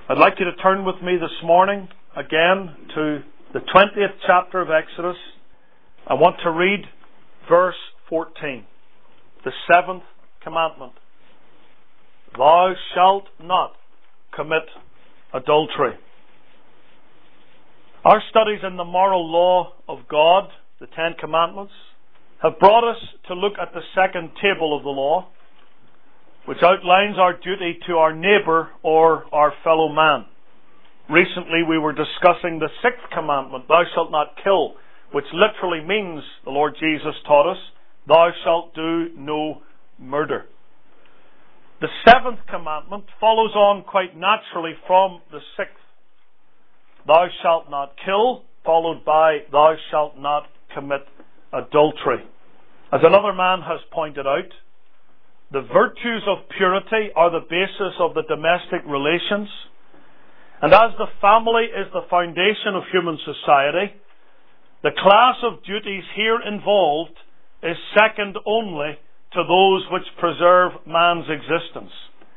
I'd like you to turn with me this morning again to the 20th chapter of Exodus. I want to read verse 14, the 7th commandment. Thou shalt not commit adultery. Our studies in the moral law of God, the Ten Commandments, have brought us to look at the second table of the law, which outlines our duty to our neighbour or our fellow man. Recently we were discussing the 6th commandment, thou shalt not kill, which literally means, the Lord Jesus taught us, thou shalt do no murder. The 7th commandment follows on quite naturally from the 6th. Thou shalt not kill, followed by thou shalt not commit adultery. As another man has pointed out, the virtues of purity are the basis of the domestic relations. And as the family is the foundation of human society, the class of duties here involved is second only to those which preserve man's existence.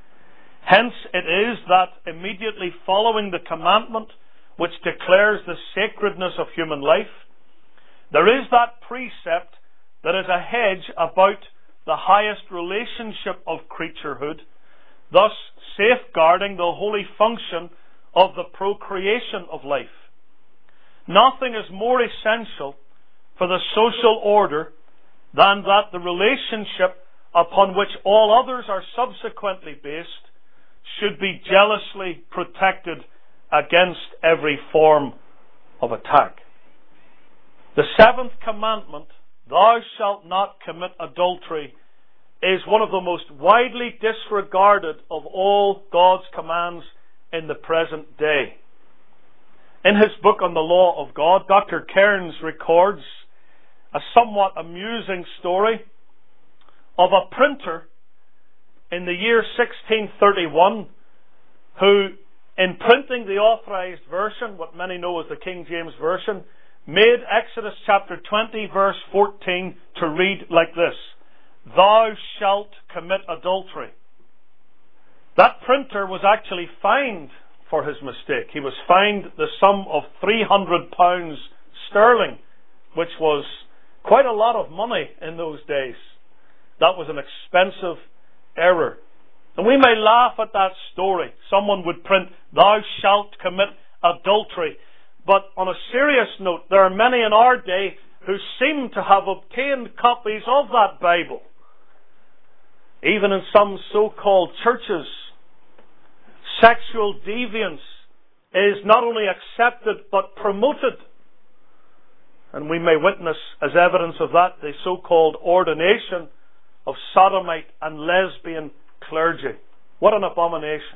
Hence it is that immediately following the commandment which declares the sacredness of human life, there is that precept that is a hedge about the highest relationship of creaturehood, thus safeguarding the holy function of the procreation of life. Nothing is more essential for the social order than that the relationship upon which all others are subsequently based should be jealously protected against every form of attack. The 7th commandment, thou shalt not commit adultery, is one of the most widely disregarded of all God's commands in the present day. In his book on the law of God, Dr. Cairns records a somewhat amusing story of a printer in the year 1631 who, in printing the authorized version, what many know as the King James Version, made Exodus chapter 20 verse 14 to read like this: Thou shalt commit adultery. That printer was actually fined for his mistake. He was fined the sum of £300 sterling, which was quite a lot of money in those days. That was an expensive error. And we may laugh at that story. Someone would print, thou shalt commit adultery. But on a serious note, there are many in our day who seem to have obtained copies of that Bible. Even in some so-called churches, sexual deviance is not only accepted but promoted. And we may witness as evidence of that the so-called ordination of sodomite and lesbian clergy. What an abomination.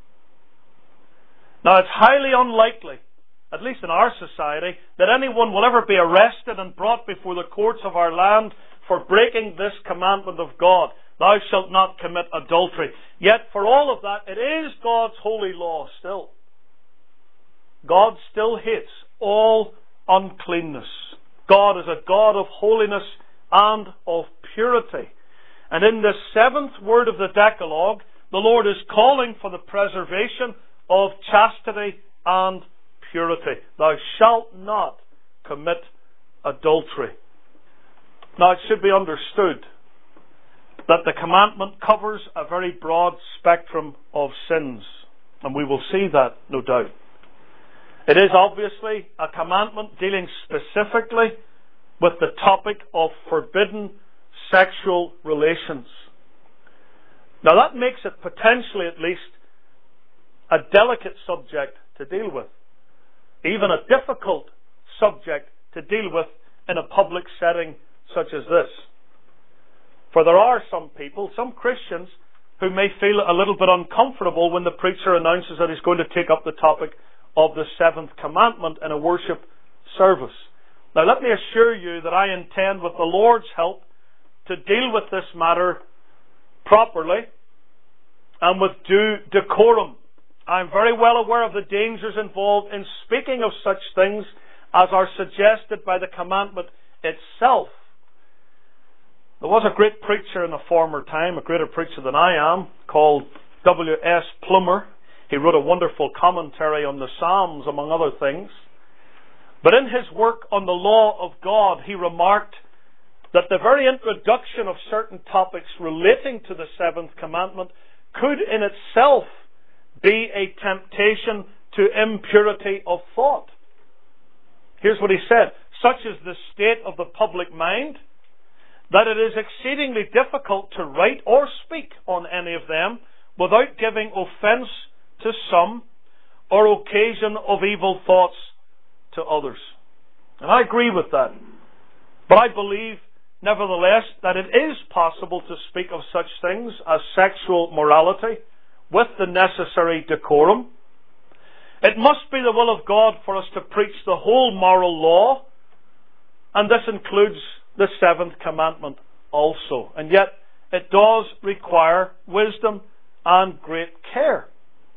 Now it's highly unlikely, at least in our society, that anyone will ever be arrested and brought before the courts of our land for breaking this commandment of God. Thou shalt not commit adultery. Yet for all of that, it is God's holy law still. God still hates all uncleanness. God is a God of holiness and of purity. And in the 7th word of the Decalogue, the Lord is calling for the preservation of chastity and purity. Thou shalt not commit adultery. Now it should be understood that the commandment covers a very broad spectrum of sins. And we will see that, no doubt. It is obviously a commandment dealing specifically with the topic of forbidden sexual relations. Now that makes it potentially at least a delicate subject to deal with. Even a difficult subject to deal with in a public setting such as this. For there are some people, some Christians, who may feel a little bit uncomfortable when the preacher announces that he's going to take up the topic of the 7th commandment in a worship service. Now let me assure you that I intend, with the Lord's help, to deal with this matter properly and with due decorum. I'm very well aware of the dangers involved in speaking of such things as are suggested by the commandment itself. There was a great preacher in a former time, a greater preacher than I am, called W.S. Plummer. He wrote a wonderful commentary on the Psalms, among other things. But in his work on the law of God, he remarked that the very introduction of certain topics relating to the seventh commandment could in itself be a temptation to impurity of thought. Here's what he said: such is the state of the public mind that it is exceedingly difficult to write or speak on any of them without giving offence to some or occasion of evil thoughts to others. And I agree with that. But I believe, nevertheless, that it is possible to speak of such things as sexual morality with the necessary decorum. It must be the will of God for us to preach the whole moral law, and this includes the seventh commandment also. And yet, it does require wisdom and great care.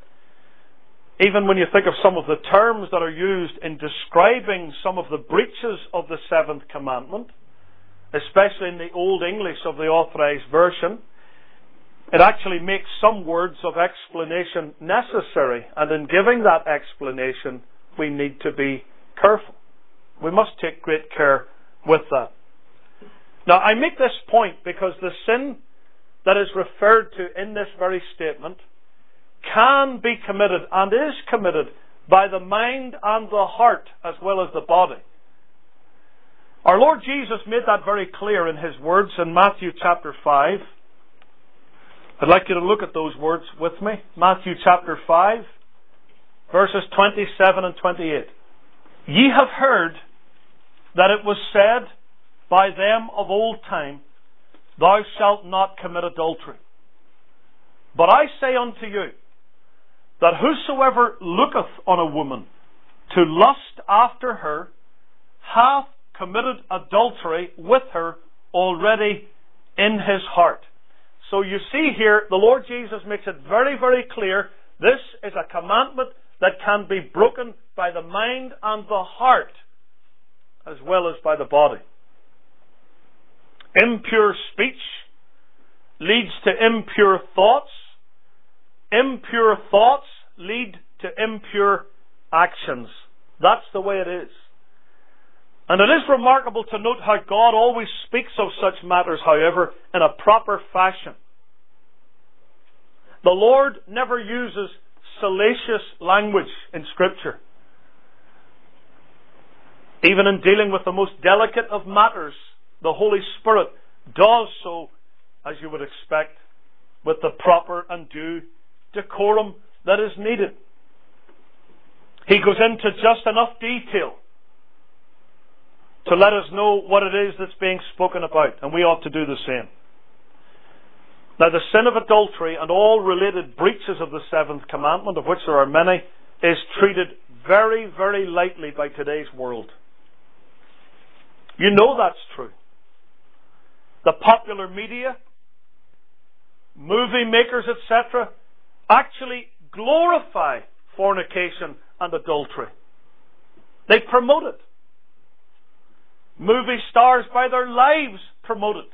Even when you think of some of the terms that are used in describing some of the breaches of the seventh commandment, especially in the Old English of the Authorized Version, it actually makes some words of explanation necessary. And in giving that explanation, we need to be careful. We must take great care with that. Now, I make this point because the sin that is referred to in this very statement can be committed and is committed by the mind and the heart as well as the body. Our Lord Jesus made that very clear in His words in Matthew chapter 5. I'd like you to look at those words with me. Matthew chapter 5, verses 27 and 28. Ye have heard that it was said by them of old time, Thou shalt not commit adultery. But I say unto you, that whosoever looketh on a woman to lust after her, hath committed adultery with her already in his heart. So you see here, the Lord Jesus makes it very, very clear, this is a commandment that can be broken by the mind and the heart, as well as by the body. Impure speech leads to impure thoughts. Impure thoughts lead to impure actions. That's the way it is. And it is remarkable to note how God always speaks of such matters, however, in a proper fashion. The Lord never uses salacious language in Scripture. Even in dealing with the most delicate of matters, the Holy Spirit does so, as you would expect, with the proper and due decorum that is needed. He goes into just enough detail to let us know what it is that's being spoken about, and we ought to do the same. Now, the sin of adultery and all related breaches of the seventh commandment, of which there are many, is treated very, very lightly by today's world. You know that's true. The popular media, movie makers, etc., actually glorify fornication and adultery. They promote it. Movie stars, by their lives, promote it.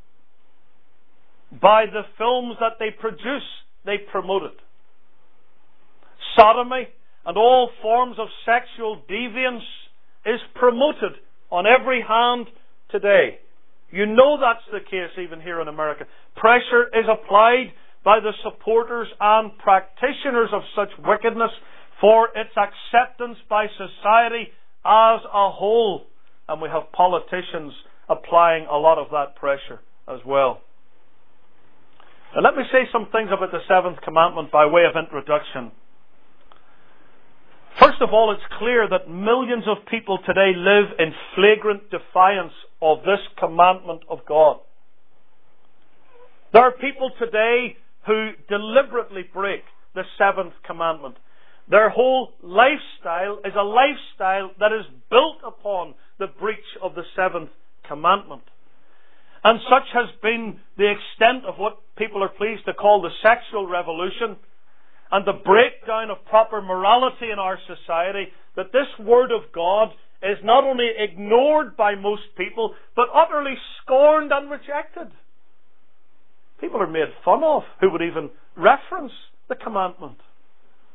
By the films that they produce, they promote it. Sodomy and all forms of sexual deviance is promoted on every hand today. You know that's the case even here in America. Pressure is applied by the supporters and practitioners of such wickedness for its acceptance by society as a whole. And we have politicians applying a lot of that pressure as well. Now let me say some things about the seventh commandment by way of introduction. First of all, it's clear that millions of people today live in flagrant defiance of this commandment of God. There are people today who deliberately break the seventh commandment. Their whole lifestyle is a lifestyle that is built upon the breach of the seventh commandment. And such has been the extent of what people are pleased to call the sexual revolution and the breakdown of proper morality in our society, that this Word of God is not only ignored by most people, but utterly scorned and rejected. People are made fun of who would even reference the commandment.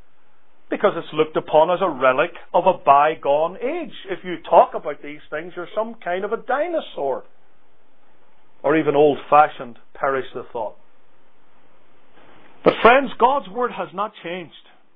Because it's looked upon as a relic of a bygone age. If you talk about these things, you're some kind of a dinosaur. Or even old-fashioned, perish the thought. But friends, God's Word has not changed.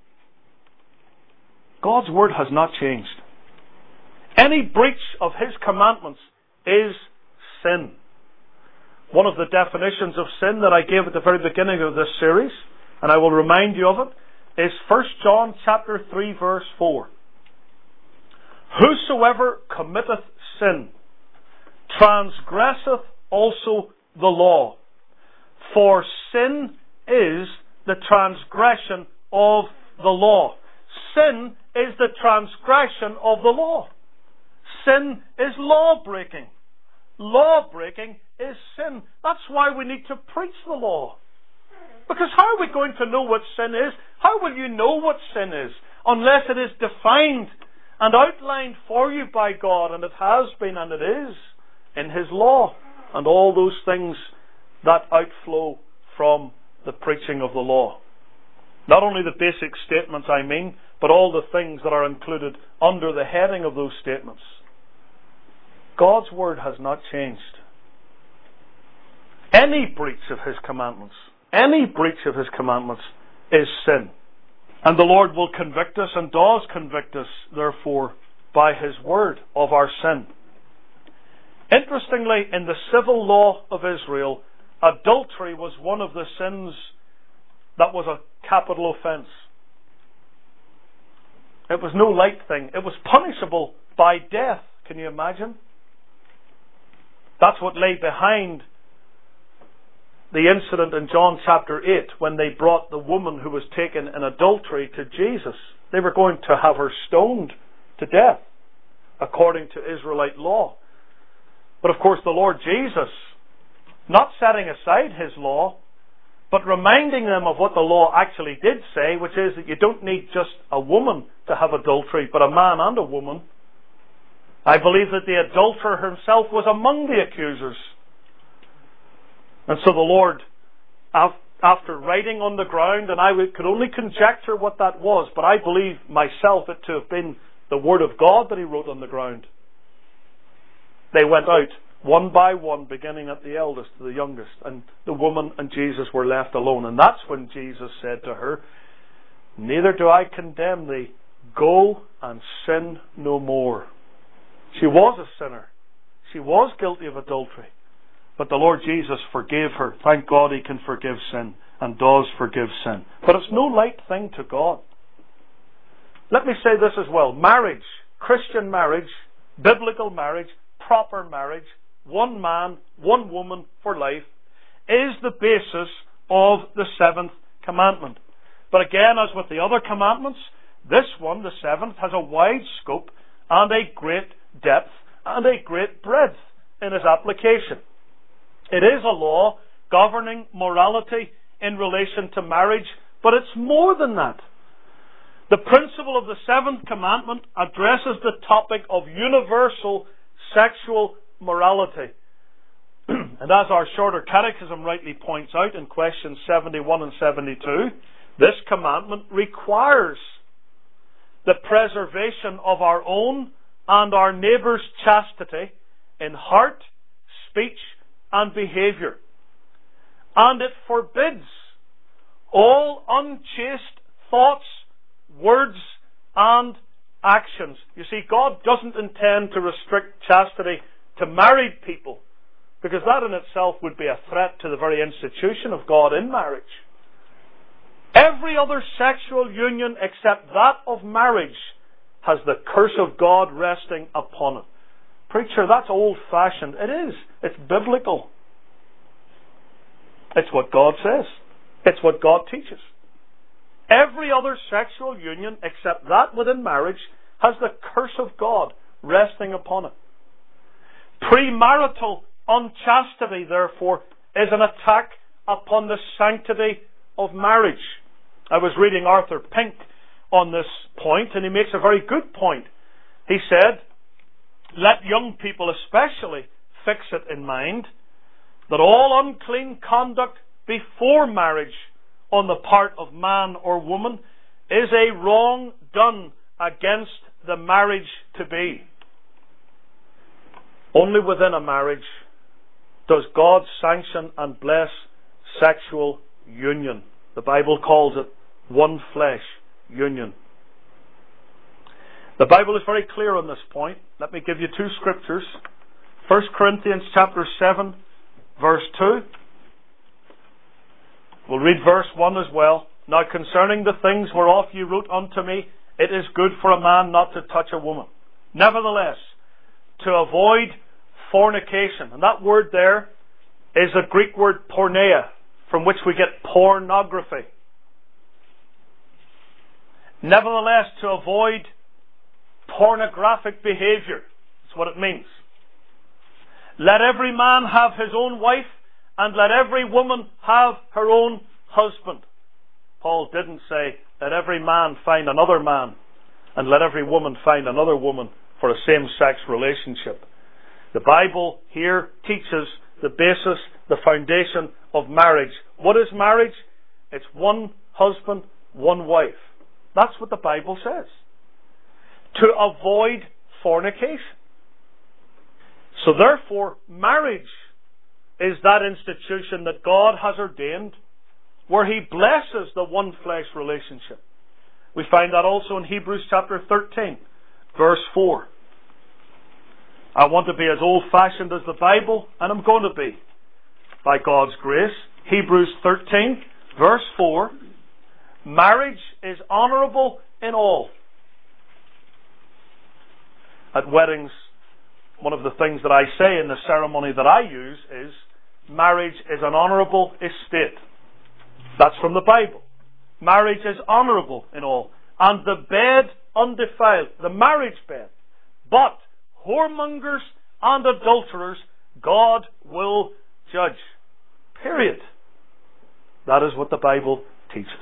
God's Word has not changed. Any breach of His commandments is sin. One of the definitions of sin that I gave at the very beginning of this series, and I will remind you of it, is 1 John chapter 3 verse 4. Whosoever committeth sin transgresseth also the law. For sin is the transgression of the law. Sin is the transgression of the law. Sin is law breaking. Law breaking is sin. That's why we need to preach the law. Because how are we going to know what sin is? How will you know what sin is? Unless it is defined and outlined for you by God, and it has been and it is in His law, and all those things that outflow from the preaching of the law. Not only the basic statements I mean, but all the things that are included under the heading of those statements. God's Word has not changed. Any breach of His commandments, is sin. And the Lord will convict us, and does convict us, therefore, by His Word of our sin. Interestingly, in the civil law of Israel, adultery was one of the sins that was a capital offence. It was no light thing. It was punishable by death. Can you imagine? That's what lay behind the incident in John chapter 8 when they brought the woman who was taken in adultery to Jesus. They were going to have her stoned to death according to Israelite law. But of course the Lord Jesus, not setting aside His law, but reminding them of what the law actually did say, which is that you don't need just a woman to have adultery, but a man and a woman. I believe that the adulterer himself was among the accusers. And so the Lord, after writing on the ground, and I could only conjecture what that was, but I believe myself it to have been the Word of God that He wrote on the ground. They went out one by one, beginning at the eldest to the youngest, and the woman and Jesus were left alone. And that's when Jesus said to her, "Neither do I condemn thee. Go and sin no more." She was a sinner. She was guilty of adultery. But the Lord Jesus forgave her. Thank God He can forgive sin, and does forgive sin. But it's no light thing to God. Let me say this as well. Marriage, Christian marriage, biblical marriage, proper marriage, one man, one woman for life, is the basis of the seventh commandment. But again, as with the other commandments, this one, the seventh, has a wide scope and a great depth and a great breadth in its application. It is a law governing morality in relation to marriage, but it's more than that. The principle of the seventh commandment addresses the topic of universal sexual morality. And as our shorter catechism rightly points out in questions 71 and 72, this commandment requires the preservation of our own and our neighbour's chastity in heart, speech, and behaviour. And it forbids all unchaste thoughts, words, and actions. You see, God doesn't intend to restrict chastity to married people, because that in itself would be a threat to the very institution of God in marriage. Every other sexual union except that of marriage has the curse of God resting upon it. Preacher, that's old-fashioned. It is. It's biblical. It's what God says. It's what God teaches. Every other sexual union except that within marriage has the curse of God resting upon it. Premarital unchastity, therefore, is an attack upon the sanctity of marriage. I was reading Arthur Pink on this point, and he makes a very good point. He said, let young people especially fix it in mind that all unclean conduct before marriage on the part of man or woman is a wrong done against the marriage to be. Only within a marriage does God sanction and bless sexual union. The Bible calls it one flesh union. The Bible is very clear on this point. Let me give you two scriptures. 1 Corinthians chapter 7, verse 2. We'll read verse 1 as well. Now concerning the things whereof you wrote unto me, it is good for a man not to touch a woman. Nevertheless, to avoid fornication. And that word there is a Greek word porneia, from which we get pornography. Nevertheless, to avoid pornographic behavior. That's what it means. Let every man have his own wife, and let every woman have her own husband. Paul didn't say, let every man find another man, and let every woman find another woman for a same-sex relationship. The Bible here teaches the basis, the foundation of marriage. What is marriage? It's one husband, one wife. That's what the Bible says. To avoid fornication. So therefore, marriage is that institution that God has ordained where He blesses the one flesh relationship. We find that also in Hebrews chapter 13, verse 4. I want to be as old-fashioned as the Bible, and I'm going to be, by God's grace. Hebrews 13, verse 4. Marriage is honourable in all. At weddings, one of the things that I say in the ceremony that I use is, marriage is an honourable estate. That's from the Bible. Marriage is honourable in all. And the bed undefiled, the marriage bed. But whoremongers and adulterers God will judge. Period. That is what the Bible teaches.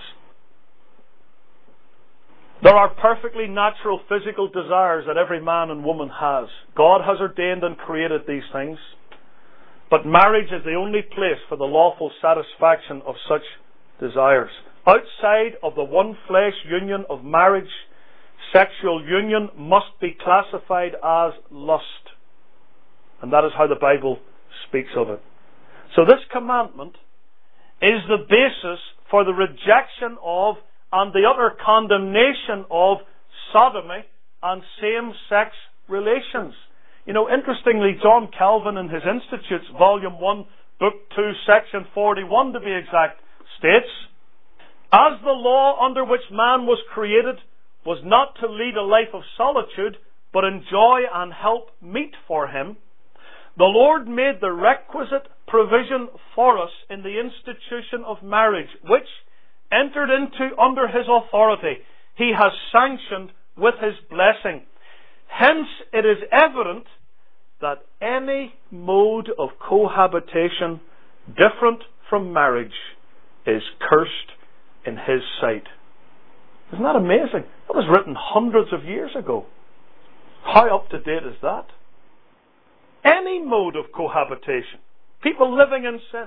There are perfectly natural physical desires that every man and woman has. God has ordained and created these things. But marriage is the only place for the lawful satisfaction of such desires. Outside of the one flesh union of marriage, sexual union must be classified as lust. And that is how the Bible speaks of it. So this commandment is the basis for the rejection of and the utter condemnation of sodomy and same-sex relations. You know, interestingly, John Calvin in his Institutes, Volume 1, Book 2, Section 41 to be exact, states, as the law under which man was created was not to lead a life of solitude, but enjoy and help meet for him, the Lord made the requisite provision for us in the institution of marriage, which, entered into under His authority, He has sanctioned with His blessing. Hence it is evident that any mode of cohabitation different from marriage is cursed in His sight. Isn't that amazing? That was written hundreds of years ago. How up to date is that? Any mode of cohabitation. People living in sin.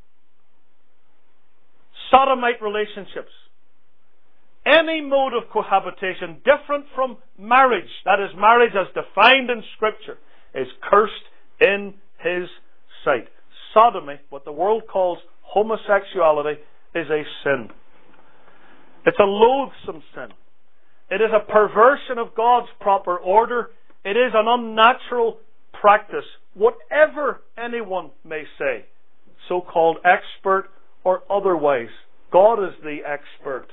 Sodomite relationships. Any mode of cohabitation different from marriage, that is marriage as defined in Scripture, is cursed in His sight. Sodomy, what the world calls homosexuality, is a sin. It's a loathsome sin. It is a perversion of God's proper order. It is an unnatural practice, whatever anyone may say, so-called expert or otherwise. God is the expert.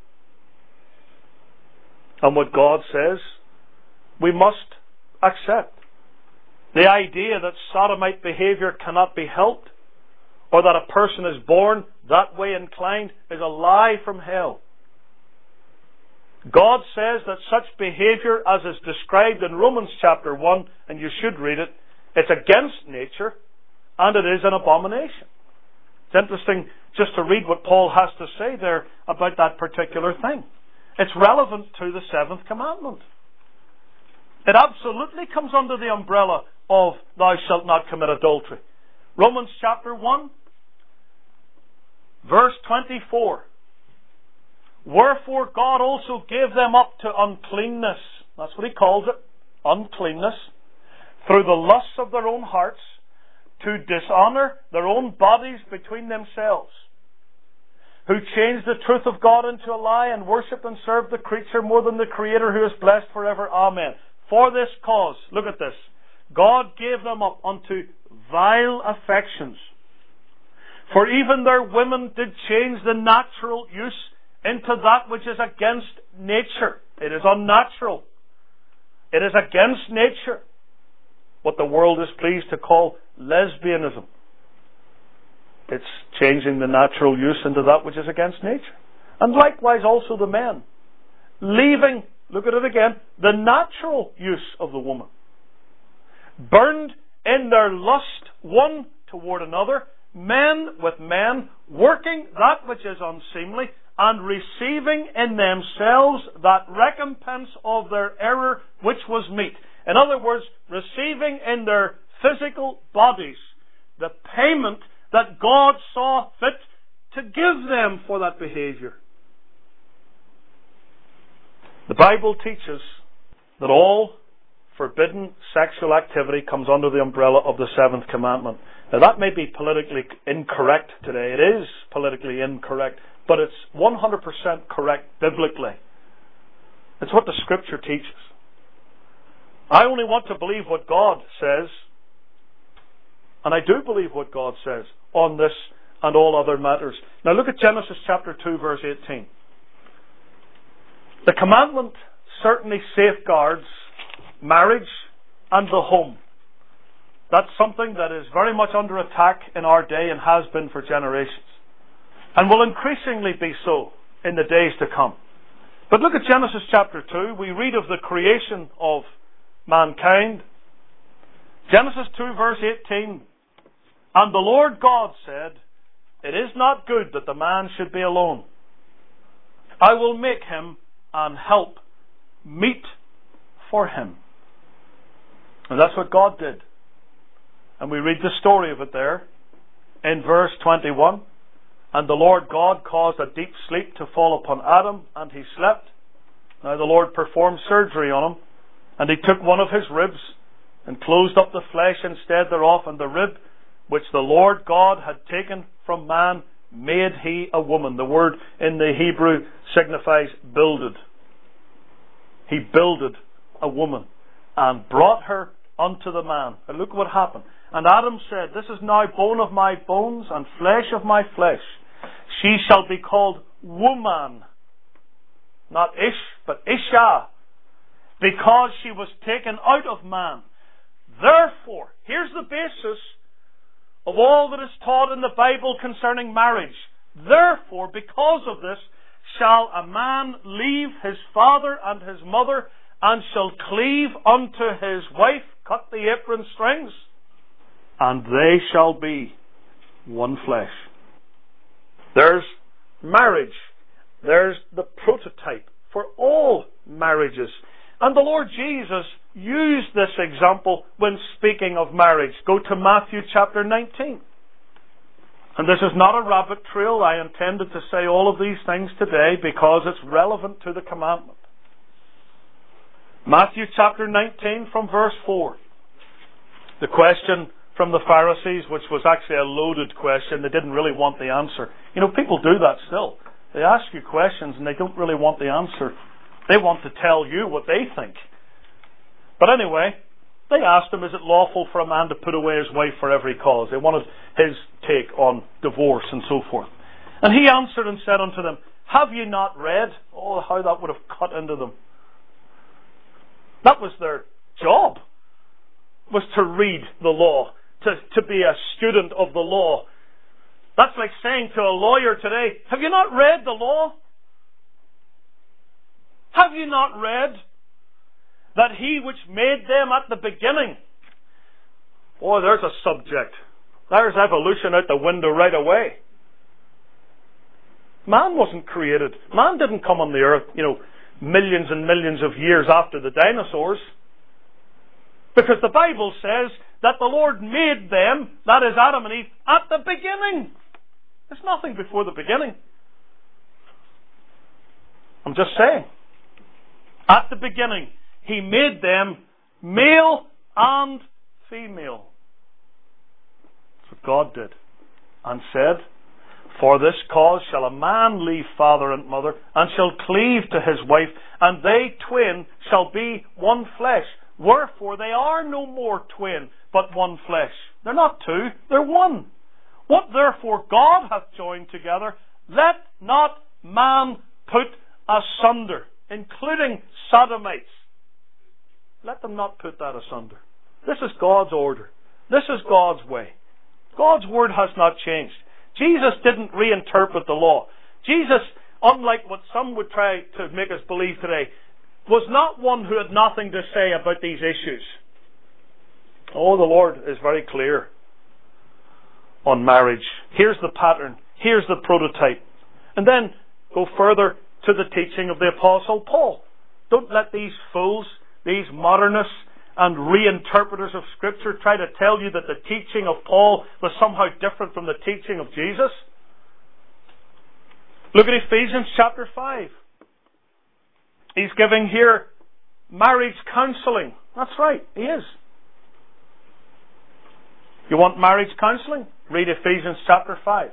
And what God says, we must accept. The idea that sodomite behavior cannot be helped, or that a person is born that way inclined, is a lie from hell. God says that such behavior as is described in Romans chapter 1, and you should read it, it's against nature, and it is an abomination. It's interesting just to read what Paul has to say there about that particular thing. It's relevant to the seventh commandment. It absolutely comes under the umbrella of thou shalt not commit adultery. Romans chapter 1, verse 24. Wherefore God also gave them up to uncleanness. That's what he calls it. Uncleanness. Through the lusts of their own hearts, to dishonor their own bodies between themselves, who changed the truth of God into a lie, and worshipped and served the creature more than the Creator, who is blessed forever. Amen. For this cause, look at this, God gave them up unto vile affections. For even their women did change the natural use into that which is against nature. It is unnatural. It is against nature. What the world is pleased to call lesbianism. It's changing the natural use into that which is against nature. And likewise also the men, leaving, look at it again, the natural use of the woman, burned in their lust one toward another, men with men, working that which is unseemly, and receiving in themselves that recompense of their error which was meet. In other words, receiving in their physical bodies the payment that God saw fit to give them for that behavior. The Bible teaches that all forbidden sexual activity comes under the umbrella of the seventh commandment. Now that may be politically incorrect today. It is politically incorrect, but it's 100% correct biblically. It's what the Scripture teaches. I only want to believe what God says, and I do believe what God says on this and all other matters. Now look at Genesis chapter 2 verse 18. The commandment certainly safeguards marriage and the home. That's something that is very much under attack in our day and has been for generations, and will increasingly be so in the days to come. But look at Genesis chapter 2. We read of the creation of mankind. Genesis 2 verse 18. And the Lord God said, it is not good that the man should be alone. I will make him an help meet for him. And that's what God did. And we read the story of it there in verse 21. And the Lord God caused a deep sleep to fall upon Adam, and he slept. Now the Lord performed surgery on him, and he took one of his ribs and closed up the flesh instead thereof, and the rib which the Lord God had taken from man made he a woman. The word in the Hebrew signifies builded. He builded a woman and brought her unto the man. And look what happened. And Adam said, this is now bone of my bones and flesh of my flesh. She shall be called woman. Not Ish, but Isha. Because she was taken out of man. Therefore, here's the basis of all that is taught in the Bible concerning marriage. Therefore, because of this, shall a man leave his father and his mother, and shall cleave unto his wife, cut the apron strings, and they shall be one flesh. There's marriage. There's the prototype for all marriages. And the Lord Jesus used this example when speaking of marriage. Go to Matthew chapter 19. And this is not a rabbit trail. I intended to say all of these things today because it's relevant to the commandment. Matthew chapter 19 from verse 4. The question from the Pharisees, which was actually a loaded question. They didn't really want the answer. You know, people do that still. They ask you questions and they don't really want the answer. They want to tell you what they think. But anyway, they asked him, is it lawful for a man to put away his wife for every cause? They wanted his take on divorce and so forth. And he answered and said unto them, have you not read? Oh, how that would have cut into them. That was their job, was to read the law, to be a student of the law. That's like saying to a lawyer today, have you not read the law? Have you not read that he which made them at the beginning? Oh, there's a subject. There's evolution out the window right away. Man wasn't created. Man didn't come on the earth, millions and millions of years after the dinosaurs. Because the Bible says that the Lord made them, that is Adam and Eve, at the beginning. There's nothing before the beginning. I'm just saying. At the beginning, He made them male and female. That's what God did. And said, "For this cause shall a man leave father and mother, and shall cleave to his wife, and they twain shall be one flesh. Wherefore they are no more twain, but one flesh." They're not two, they're one. "What therefore God hath joined together, let not man put asunder," including sodomites. Let them not put that asunder. This is God's order. This is God's way. God's word has not changed. Jesus didn't reinterpret the law. Jesus, unlike what some would try to make us believe today, was not one who had nothing to say about these issues. Oh, the Lord is very clear on marriage. Here's the pattern. Here's the prototype. And then go further to the teaching of the Apostle Paul. Don't let these fools, these modernists and reinterpreters of Scripture try to tell you that the teaching of Paul was somehow different from the teaching of Jesus. Look at Ephesians chapter 5. He's giving here marriage counseling. That's right, he is. You want marriage counseling? Read Ephesians chapter 5.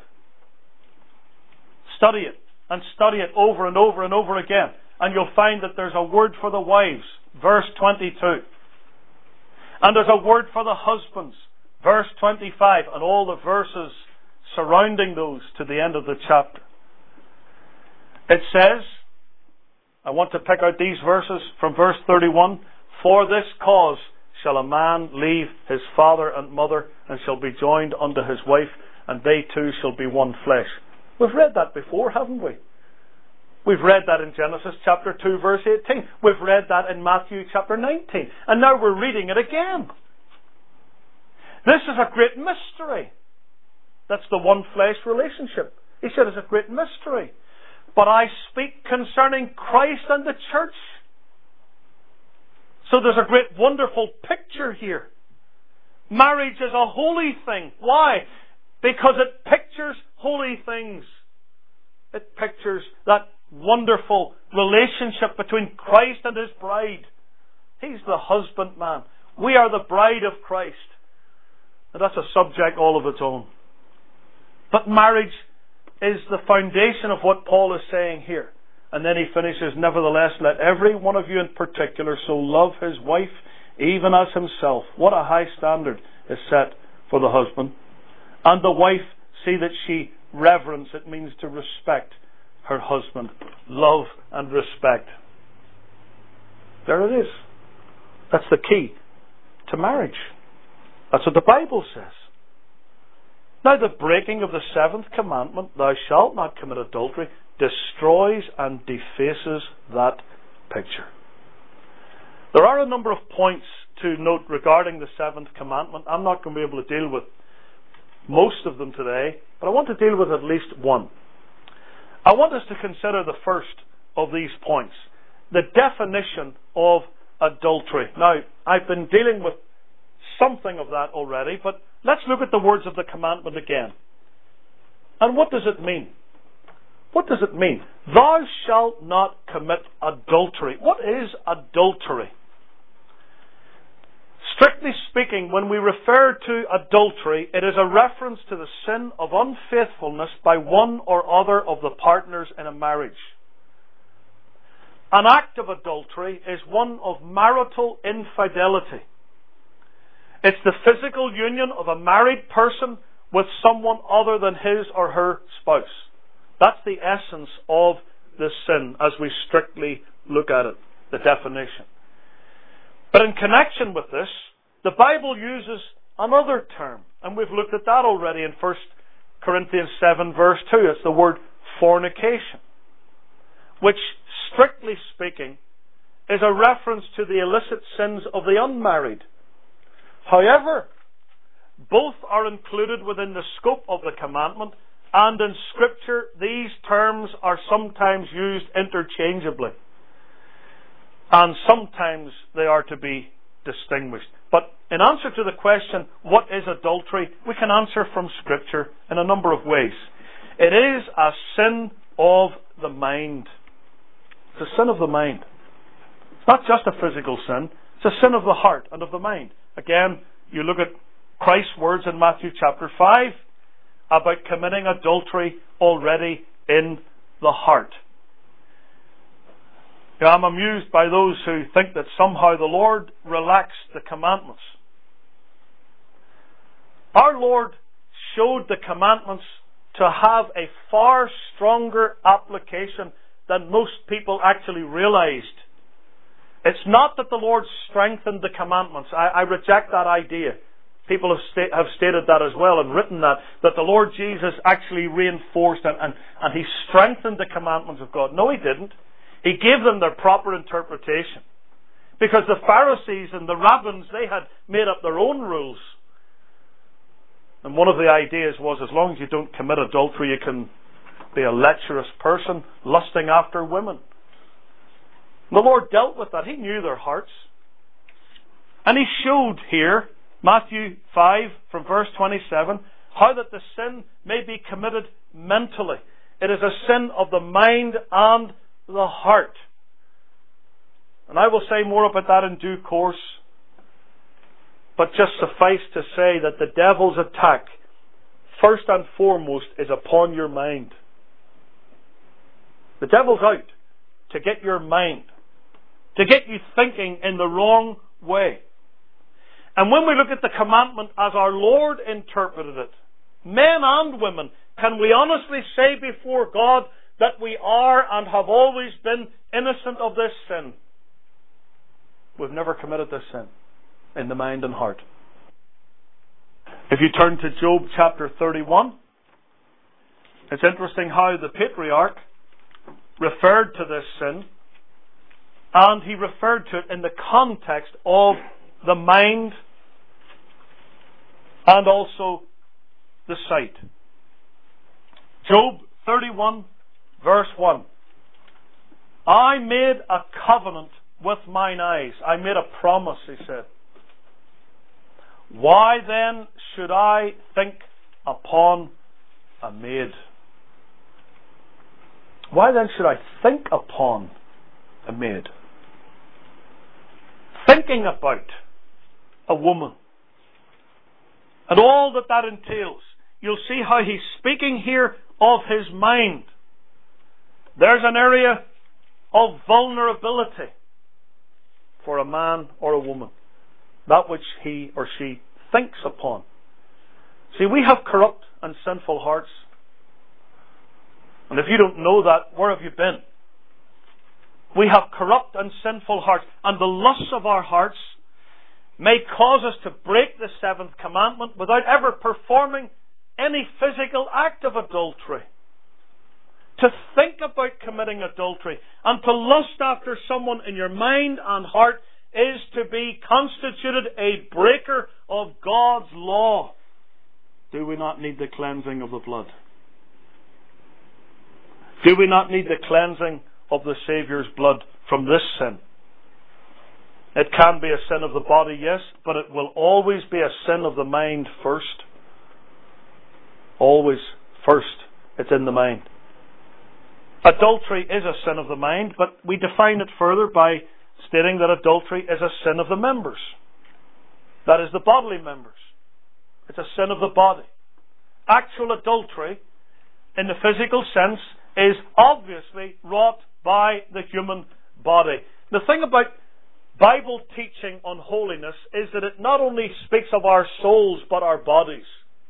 Study it, and study it over and over and over again. And you'll find that there's a word for the wives, verse 22. And there's a word for the husbands, verse 25, and all the verses surrounding those to the end of the chapter. It says, I want to pick out these verses from verse 31. "For this cause shall a man leave his father and mother, and shall be joined unto his wife, and they two shall be one flesh." We've read that before, haven't we? We've read that in Genesis chapter 2 verse 18. We've read that in Matthew chapter 19. And now we're reading it again. This is a great mystery. That's the one flesh relationship. He said it's a great mystery. But I speak concerning Christ and the church. So there's a great wonderful picture here. Marriage is a holy thing. Why? Because it pictures holy things. It pictures that wonderful relationship between Christ and His bride. He's the husbandman. We are the bride of Christ. And that's a subject all of its own. But marriage is the foundation of what Paul is saying here. And then he finishes, "Nevertheless, let every one of you in particular so love his wife, even as himself." What a high standard is set for the husband. "And the wife, see that she reverence," it means to respect her husband. Love and respect. There it is. That's the key to marriage. That's what the Bible says. Now the breaking of the seventh commandment, "Thou shalt not commit adultery," destroys and defaces that picture. There are a number of points to note regarding the seventh commandment. I'm not going to be able to deal with most of them today, but I want to deal with at least one. I want us to consider the first of these points, the definition of adultery. Now, I've been dealing with something of that already, but let's look at the words of the commandment again. And what does it mean? What does it mean? "Thou shalt not commit adultery." What is adultery? Strictly speaking, when we refer to adultery, it is a reference to the sin of unfaithfulness by one or other of the partners in a marriage. An act of adultery is one of marital infidelity. It's the physical union of a married person with someone other than his or her spouse. That's the essence of the sin as we strictly look at it, the definition. But in connection with this, the Bible uses another term, and we've looked at that already in 1 Corinthians 7 verse 2. It's the word fornication, which, strictly speaking, is a reference to the illicit sins of the unmarried. However, both are included within the scope of the commandment, and in Scripture these terms are sometimes used interchangeably. And sometimes they are to be distinguished. But in answer to the question, what is adultery, we can answer from Scripture in a number of ways. It is a sin of the mind. It's a sin of the mind. It's not just a physical sin. It's a sin of the heart and of the mind. Again, you look at Christ's words in Matthew chapter 5 about committing adultery already in the heart. Now, I'm amused by those who think that somehow the Lord relaxed the commandments. Our Lord showed the commandments to have a far stronger application than most people actually realized. It's not that the Lord strengthened the commandments. I reject that idea. People have stated that as well and written that the Lord Jesus actually reinforced and He strengthened the commandments of God. No, He didn't. He gave them their proper interpretation. Because the Pharisees and the rabbins, they had made up their own rules. And one of the ideas was, as long as you don't commit adultery, you can be a lecherous person, lusting after women. The Lord dealt with that. He knew their hearts. And He showed here, Matthew 5 from verse 27, how that the sin may be committed mentally. It is a sin of the mind and the heart. And I will say more about that in due course. But just suffice to say that the devil's attack, first and foremost, is upon your mind. The devil's out to get your mind, to get you thinking in the wrong way. And when we look at the commandment as our Lord interpreted it, men and women, can we honestly say before God that we are and have always been innocent of this sin? We've never committed this sin in the mind and heart. If you turn to Job chapter 31, it's interesting how the patriarch referred to this sin, and he referred to it in the context of the mind and also the sight. Job 31 verse 1. I made a covenant with mine eyes. I made a promise, he said. Why then should I think upon a maid? Why then should I think upon a maid? Thinking about a woman and all that that entails. You'll see how he's speaking here of his mind. There's an area of vulnerability for a man or a woman. That which he or she thinks upon. See, we have corrupt and sinful hearts. And if you don't know that, where have you been? We have corrupt and sinful hearts. And the lusts of our hearts may cause us to break the seventh commandment without ever performing any physical act of adultery. To think about committing adultery and to lust after someone in your mind and heart is to be constituted a breaker of God's law. Do we not need the cleansing of the blood? Do we not need the cleansing of the Saviour's blood from this sin? It can be a sin of the body, yes, but it will always be a sin of the mind first. Always first. It's in the mind. Adultery is a sin of the mind, but we define it further by stating that adultery is a sin of the members. That is the bodily members. It's a sin of the body. Actual adultery, in the physical sense, is obviously wrought by the human body. The thing about Bible teaching on holiness is that it not only speaks of our souls, but our bodies.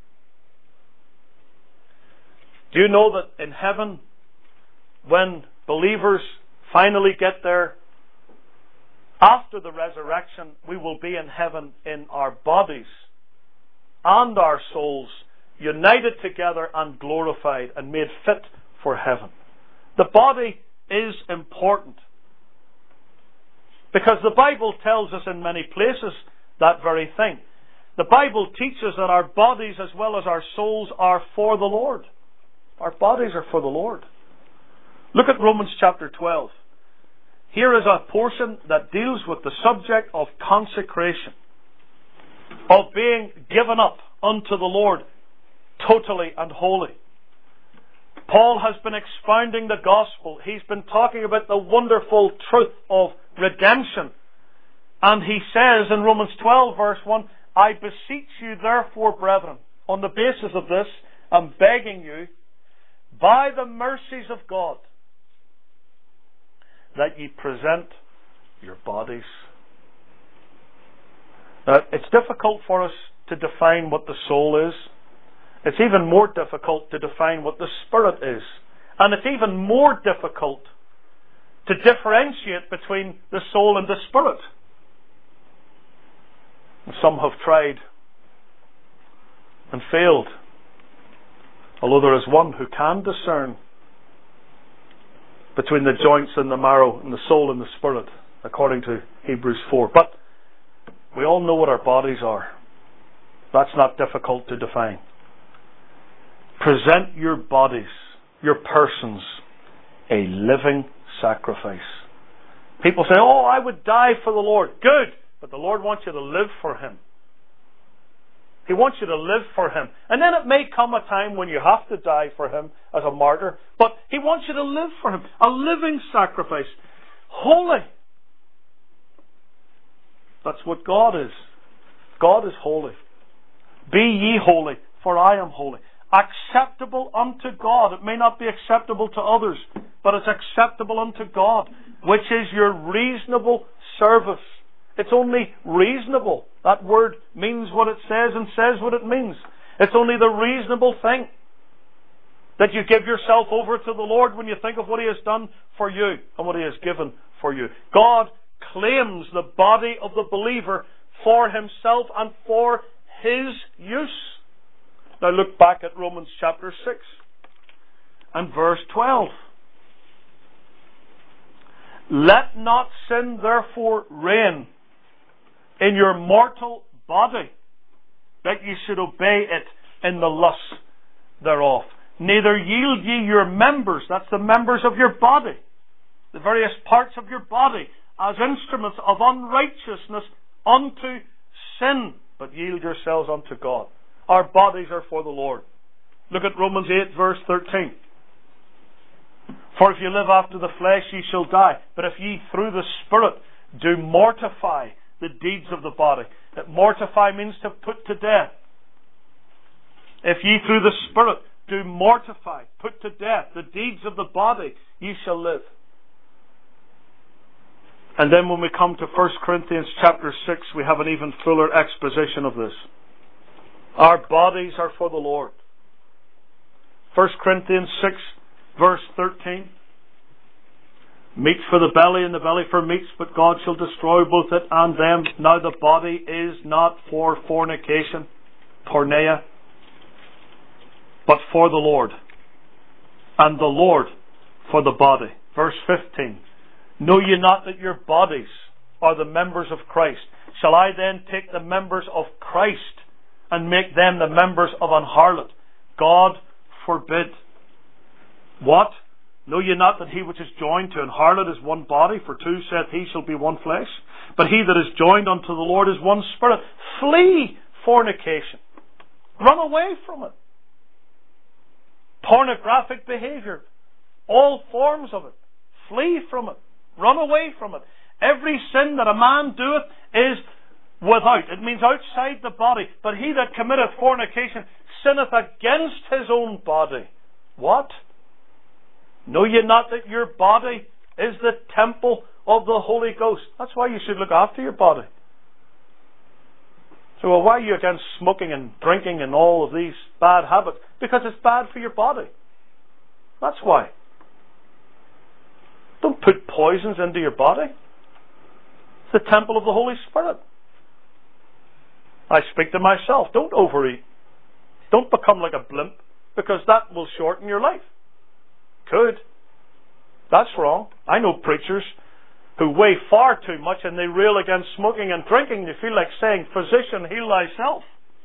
Do you know that in heaven, when believers finally get there, after the resurrection, we will be in heaven in our bodies and our souls, united together and glorified and made fit for heaven. The body is important, because the Bible tells us in many places that very thing. The Bible teaches that our bodies as well as our souls are for the Lord. Our bodies are for the Lord. Look at Romans chapter 12. Here is a portion that deals with the subject of consecration, of being given up unto the Lord totally and wholly. Paul has been expounding the gospel. He's been talking about the wonderful truth of redemption. And he says in Romans 12 verse 1, I beseech you therefore, brethren, on the basis of this, I'm begging you, by the mercies of God, that ye present your bodies. Now, it's difficult for us to define what the soul is. It's even more difficult to define what the spirit is. And it's even more difficult to differentiate between the soul and the spirit. And some have tried and failed. Although there is one who can discern between the joints and the marrow and the soul and the spirit, according to Hebrews 4. But we all know what our bodies are. That's not difficult to define. Present your bodies, your persons, a living sacrifice. People say, oh, I would die for the Lord. Good. But the Lord wants you to live for Him. He wants you to live for Him. And then it may come a time when you have to die for Him as a martyr. But He wants you to live for Him. A living sacrifice. Holy. That's what God is. God is holy. Be ye holy, for I am holy. Acceptable unto God. It may not be acceptable to others, but it's acceptable unto God, which is your reasonable service. It's only reasonable. That word means what it says and says what it means. It's only the reasonable thing that you give yourself over to the Lord when you think of what He has done for you and what He has given for you. God claims the body of the believer for Himself and for His use. Now look back at Romans chapter 6 and verse 12. Let not sin therefore reign in your mortal body, that ye should obey it in the lusts thereof. Neither yield ye your members, that's the members of your body, the various parts of your body, as instruments of unrighteousness unto sin, but yield yourselves unto God. Our bodies are for the Lord. Look at Romans 8 verse 13. For if you live after the flesh, ye shall die. But if ye through the Spirit do mortify the deeds of the body. That mortify means to put to death. If ye through the Spirit do mortify, put to death the deeds of the body, ye shall live. And then when we come to 1 Corinthians chapter 6, we have an even fuller exposition of this. Our bodies are for the Lord. 1 Corinthians 6 verse 13. Meats for the belly and the belly for meats, but God shall destroy both it and them. Now the body is not for fornication, porneia, but for the Lord, and the Lord for the body. Verse 15. Know ye not that your bodies are the members of Christ? Shall I then take the members of Christ and make them the members of an harlot? God forbid. What? Know ye not that he which is joined to an harlot is one body? For two saith he shall be one flesh. But he that is joined unto the Lord is one spirit. Flee fornication. Run away from it. Pornographic behavior. All forms of it. Flee from it. Run away from it. Every sin that a man doeth is without. It means outside the body. But he that committeth fornication sinneth against his own body. What? Know ye not that your body is the temple of the Holy Ghost? That's why you should look after your body. So why are you against smoking and drinking and all of these bad habits? Because it's bad for your body. That's why. Don't put poisons into your body. It's the temple of the Holy Spirit. I speak to myself. Don't overeat. Don't become like a blimp, because that will shorten your life. Could. That's wrong. I know preachers who weigh far too much and they rail against smoking and drinking. They feel like saying, "Physician, heal thyself."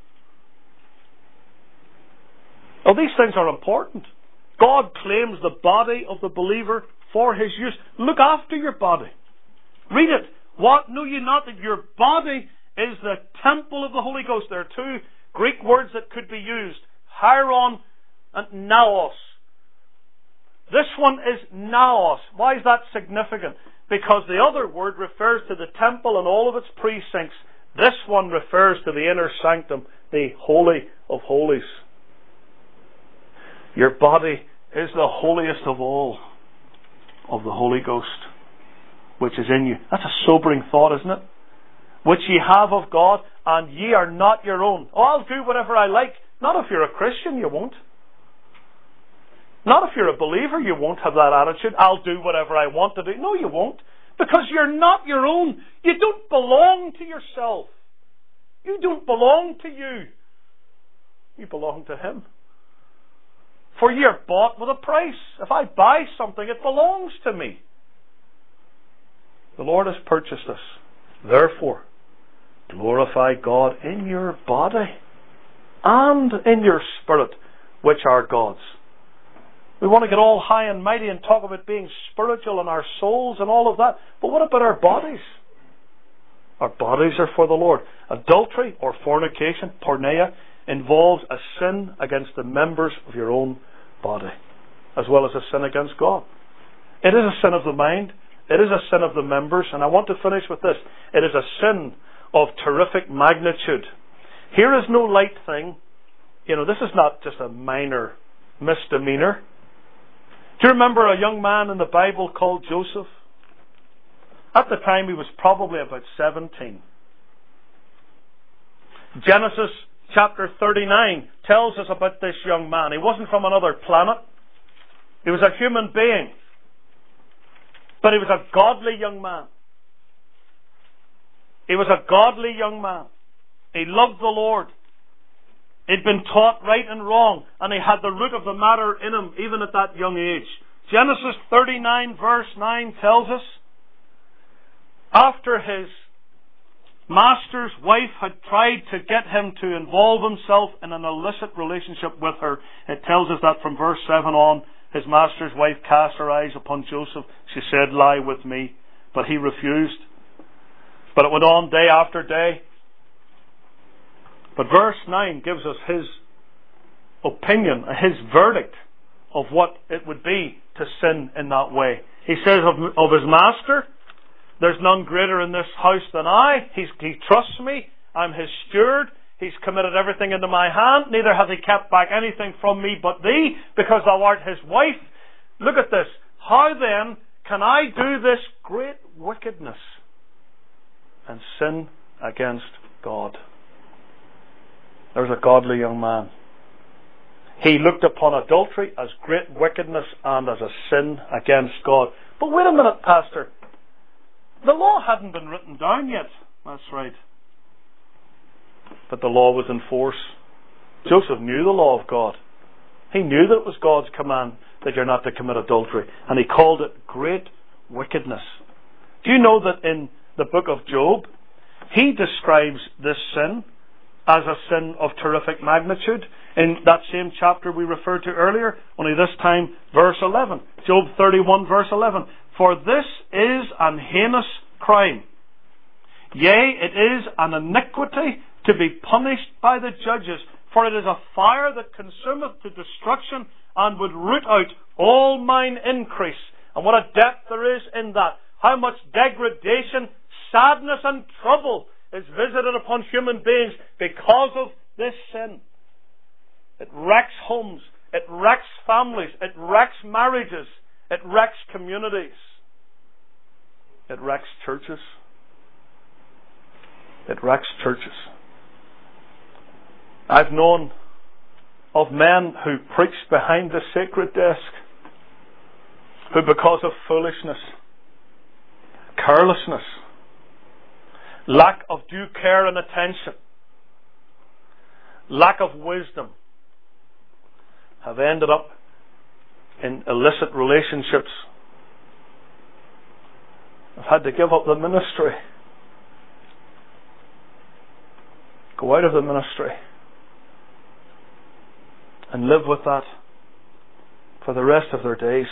Well, these things are important. God claims the body of the believer for his use. Look after your body. Read it. What? Know ye not that your body is the temple of the Holy Ghost? There are two Greek words that could be used. Hieron and naos. This one is naos. Why is that significant? Because the other word refers to the temple and all of its precincts. This one refers to the inner sanctum, the Holy of Holies. Your body is the holiest of all of the Holy Ghost, which is in you. That's a sobering thought, isn't it? Which ye have of God, and ye are not your own. Oh, I'll do whatever I like. Not if you're a Christian, you won't. Not if you're a believer, you won't have that attitude. I'll do whatever I want to do. No, you won't. Because you're not your own. You don't belong to yourself. You don't belong to you. You belong to Him. For ye are bought with a price. If I buy something, it belongs to me. The Lord has purchased us. Therefore, glorify God in your body and in your spirit, which are God's. We want to get all high and mighty and talk about being spiritual and our souls and all of that. But what about our bodies? Our bodies are for the Lord. Adultery or fornication, porneia, involves a sin against the members of your own body, as well as a sin against God. It is a sin of the mind. It is a sin of the members. And I want to finish with this. It is a sin of terrific magnitude. Here is no light thing. This is not just a minor misdemeanor. Do you remember a young man in the Bible called Joseph? At the time he was probably about 17. Genesis chapter 39 tells us about this young man. He wasn't from another planet. He was a human being. But he was a godly young man. He was a godly young man. He loved the Lord. He'd been taught right and wrong, and he had the root of the matter in him, even at that young age. Genesis 39 verse 9 tells us, after his master's wife had tried to get him to involve himself in an illicit relationship with her, it tells us that from verse 7 on, his master's wife cast her eyes upon Joseph. She said, lie with me. But he refused. But it went on day after day. But verse 9 gives us his opinion, his verdict of what it would be to sin in that way. He says of his master, there's none greater in this house than I. He trusts me. I'm his steward. He's committed everything into my hand. Neither hath he kept back anything from me but thee, because thou art his wife. Look at this. How then can I do this great wickedness and sin against God? There's a godly young man. He looked upon adultery as great wickedness and as a sin against God. But wait a minute, Pastor. The law hadn't been written down yet. That's right. But the law was in force. Joseph knew the law of God. He knew that it was God's command that you're not to commit adultery. And he called it great wickedness. Do you know that in the book of Job, he describes this sin as a sin of terrific magnitude? In that same chapter we referred to earlier, only this time verse 11. Job 31 verse 11. For this is an heinous crime. Yea, it is an iniquity to be punished by the judges. For it is a fire that consumeth to destruction, and would root out all mine increase. And what a depth there is in that. How much degradation, sadness and trouble is visited upon human beings because of this sin. It wrecks homes. It wrecks families. It wrecks marriages. It wrecks communities. It wrecks churches. It wrecks churches. I've known of men who preached behind the sacred desk, who because of foolishness, carelessness, lack of due care and attention, lack of wisdom, have ended up in illicit relationships. I've had to give up the ministry, go out of the ministry, and live with that for the rest of their days.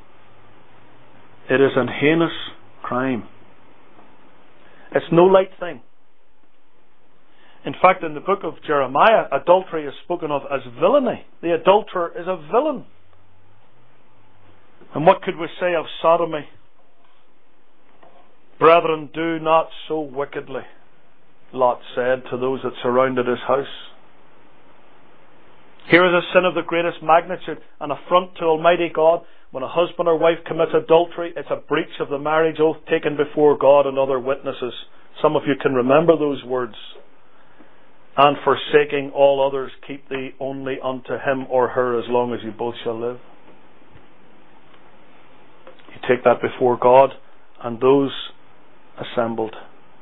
It is an heinous crime. It's no light thing. In fact, in the book of Jeremiah, adultery is spoken of as villainy. The adulterer is a villain. And what could we say of sodomy? Brethren, do not so wickedly, Lot said to those that surrounded his house. Here is a sin of the greatest magnitude, an affront to Almighty God. When a husband or wife commits adultery, it's a breach of the marriage oath taken before God and other witnesses. Some of you can remember those words. And forsaking all others, keep thee only unto him or her as long as you both shall live. You take that before God and those assembled.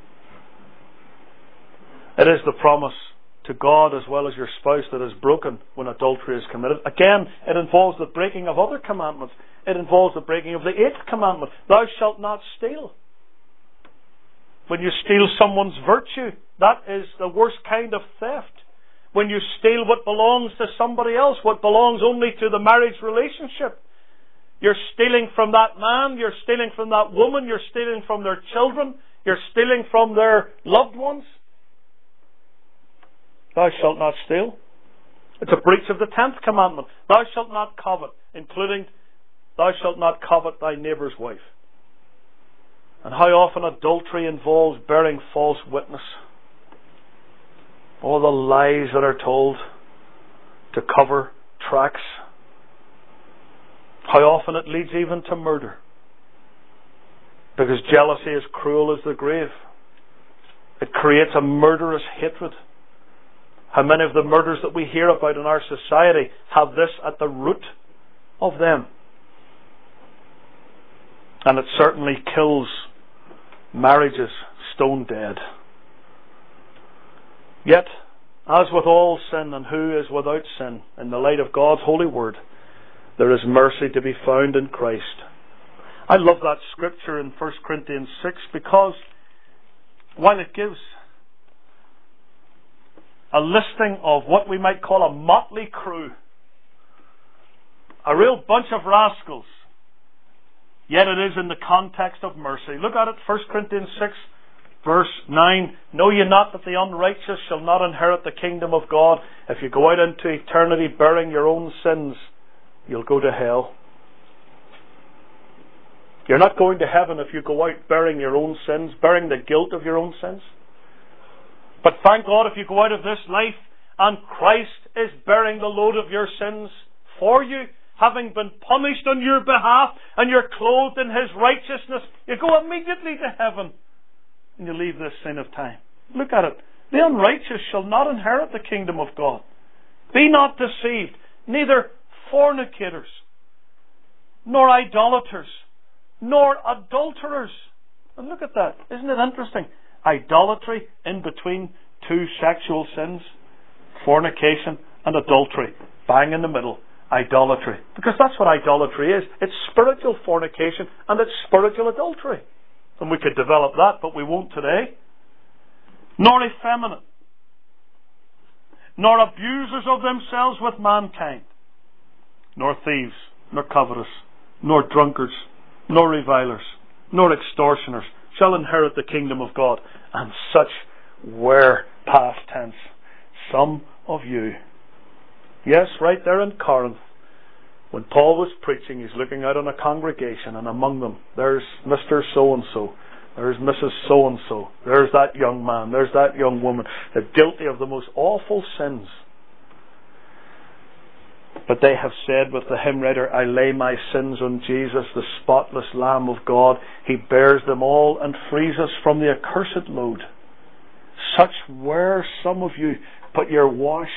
It is the promise to God as well as your spouse that is broken when adultery is committed. Again, it involves the breaking of other commandments. It involves the breaking of the 8th commandment. Thou shalt not steal. When you steal someone's virtue, that is the worst kind of theft. When you steal what belongs to somebody else, what belongs only to the marriage relationship. You're stealing from that man, you're stealing from that woman, you're stealing from their children, you're stealing from their loved ones. Thou shalt not steal. It's a breach of the 10th commandment. Thou shalt not covet, including thou shalt not covet thy neighbour's wife. And how often adultery involves bearing false witness. All the lies that are told to cover tracks. How often it leads even to murder. Because jealousy is cruel as the grave. It creates a murderous hatred. How many of the murders that we hear about in our society have this at the root of them? And it certainly kills marriages stone dead. Yet, as with all sin, and who is without sin, in the light of God's holy word, there is mercy to be found in Christ. I love that scripture in 1 Corinthians 6 because while it gives a listing of what we might call a motley crew, a real bunch of rascals, yet it is in the context of mercy. Look at it, 1 Corinthians 6 verse 9. Know ye not that the unrighteous shall not inherit the kingdom of God? If you go out into eternity bearing your own sins, you'll go to hell. You're not going to heaven if you go out bearing your own sins, bearing the guilt of your own sins. But thank God if you go out of this life and Christ is bearing the load of your sins for you, having been punished on your behalf, and you're clothed in His righteousness, you go immediately to heaven and you leave this sin of time. Look at it. The unrighteous shall not inherit the kingdom of God. Be not deceived, neither fornicators, nor idolaters, nor adulterers. And look at that. Isn't it interesting? Idolatry in between two sexual sins, fornication and adultery, bang in the middle, idolatry. Because that's what idolatry is. It's spiritual fornication and it's spiritual adultery. And we could develop that, but we won't today. Nor effeminate, nor abusers of themselves with mankind, nor thieves, nor covetous, nor drunkards, nor revilers, nor extortioners shall inherit the kingdom of God. And such were, past tense, some of you. Yes, right there in Corinth, when Paul was preaching, he's looking out on a congregation, and among them, there's Mr. So-and-so, there's Mrs. So-and-so, there's that young man, there's that young woman. They're guilty of the most awful sins. But they have said with the hymn writer, I lay my sins on Jesus, the spotless Lamb of God. He bears them all and frees us from the accursed load. Such were some of you, but you're washed.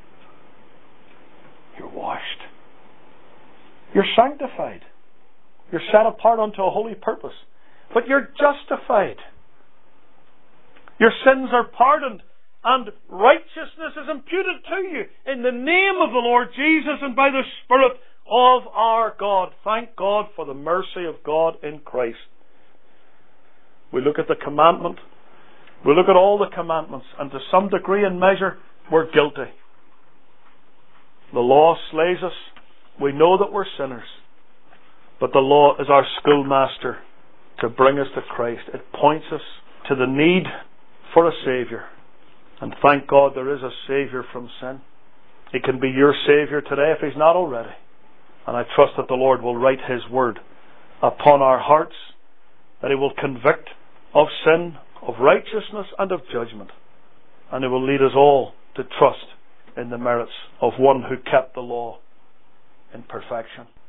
You're washed. You're sanctified. You're set apart unto a holy purpose. But you're justified. Your sins are pardoned. And righteousness is imputed to you in the name of the Lord Jesus and by the Spirit of our God. Thank God for the mercy of God in Christ. We look at the commandment. We look at all the commandments, and to some degree and measure, we're guilty. The law slays us. We know that we're sinners. But the law is our schoolmaster to bring us to Christ. It points us to the need for a Saviour. And thank God there is a Saviour from sin. He can be your Saviour today if He's not already. And I trust that the Lord will write His word upon our hearts, that He will convict of sin, of righteousness, and of judgment. And He will lead us all to trust in the merits of one who kept the law in perfection.